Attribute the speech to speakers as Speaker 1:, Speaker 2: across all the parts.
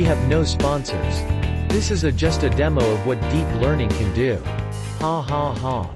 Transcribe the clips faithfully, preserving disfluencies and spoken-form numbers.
Speaker 1: We have no sponsors. This is a just a demo of what deep learning can do. Ha ha ha.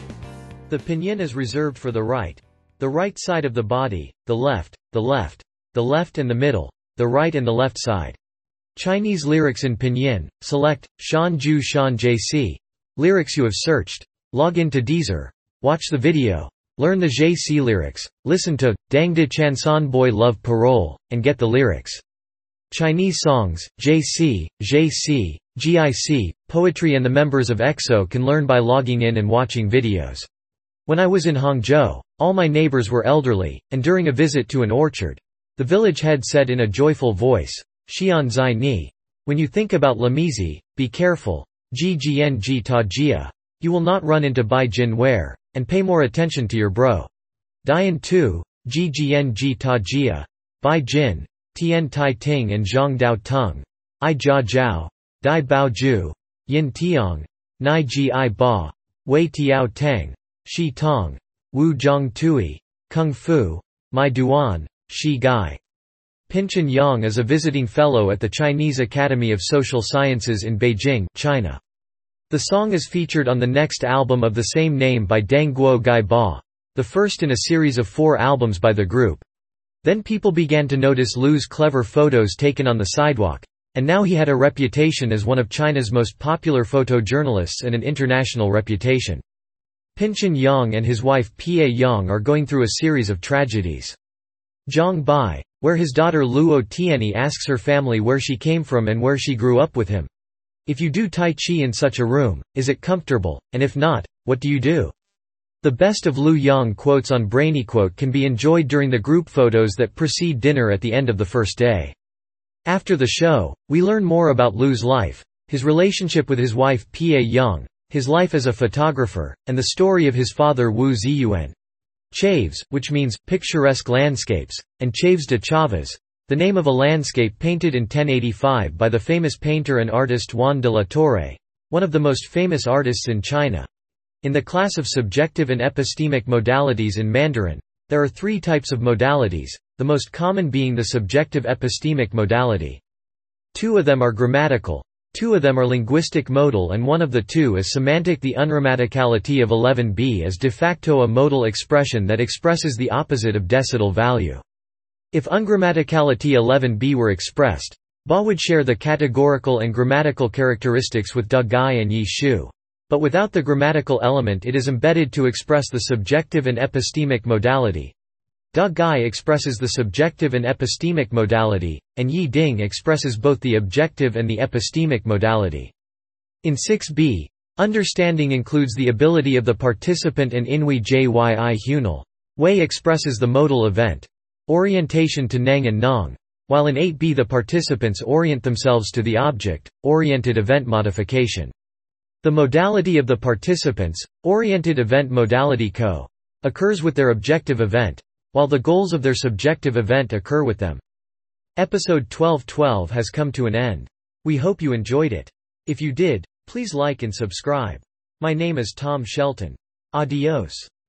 Speaker 1: The pinyin is reserved for the right. The right side of the body, the left, the left, the left and the middle, the right and the left side. Chinese lyrics in pinyin, select, Shan Ju Shan J C. Lyrics you have searched. Log in to Deezer. Watch the video. Learn the J C lyrics. Listen to, Dang de Chanson Boy Love Parole, and get the lyrics. Chinese songs, J C, J C, G I C, poetry and the members of X O can learn by logging in and watching videos. When I was in Hangzhou, all my neighbors were elderly, and during a visit to an orchard, the village head said in a joyful voice, Xian Zai Ni. When you think about Lamizi, be careful, G G N G Ta Jia. You will not run into Bai Jin Ware, and pay more attention to your bro. Dian tu, G G N G Ta Jia. Bai Jin, Tian Tai Ting and Zhang Dao Tung. I Jia Jiao. Dai Bao Ju. Yin Tiang. Nai Ji I Ba. Wei Tiao Teng. Shi Tong. Wu Zhang Tui. Kung Fu. Mai Duan. Shi Gai. Pinchen Yang is a visiting fellow at the Chinese Academy of Social Sciences in Beijing, China. The song is featured on the next album of the same name by Deng Guo Gai Ba, the first in a series of four albums by the group. Then people began to notice Lu's clever photos taken on the sidewalk, and now he had a reputation as one of China's most popular photojournalists and an international reputation. Pinchen Yang and his wife Pia Yang are going through a series of tragedies. Zhang Bai, where his daughter Luo Tianyi asks her family where she came from and where she grew up with him. If you do Tai Chi in such a room, is it comfortable, and if not, what do you do? The best of Lu Yang quotes on BrainyQuote can be enjoyed during the group photos that precede dinner at the end of the first day. After the show, we learn more about Lu's life, his relationship with his wife Pia Yang, his life as a photographer, and the story of his father Wu Ziyuan. Chaves, which means picturesque landscapes, and Chaves de Chavez, the name of a landscape painted in ten eighty-five by the famous painter and artist Juan de la Torre, one of the most famous artists in China. In the class of subjective and epistemic modalities in Mandarin, there are three types of modalities, the most common being the subjective epistemic modality. Two of them are grammatical, two of them are linguistic modal, and one of the two is semantic. The ungrammaticality of eleven b is de facto a modal expression that expresses the opposite of decimal value. If ungrammaticality eleven b were expressed, Ba would share the categorical and grammatical characteristics with Da Gai and Yi Shu. But without the grammatical element it is embedded to express the subjective and epistemic modality. Da Gai expresses the subjective and epistemic modality, and Yi Ding expresses both the objective and the epistemic modality. In six b, understanding includes the ability of the participant, and Inui Jyi Hunal. Wei expresses the modal event. Orientation to Neng and Nong, while in eight b the participants orient themselves to the object, oriented event modification. The modality of the participants, oriented event modality co, occurs with their objective event, while the goals of their subjective event occur with them. Episode twelve twelve has come to an end. We hope you enjoyed it. If you did, please like and subscribe. My name is Tom Shelton. Adios.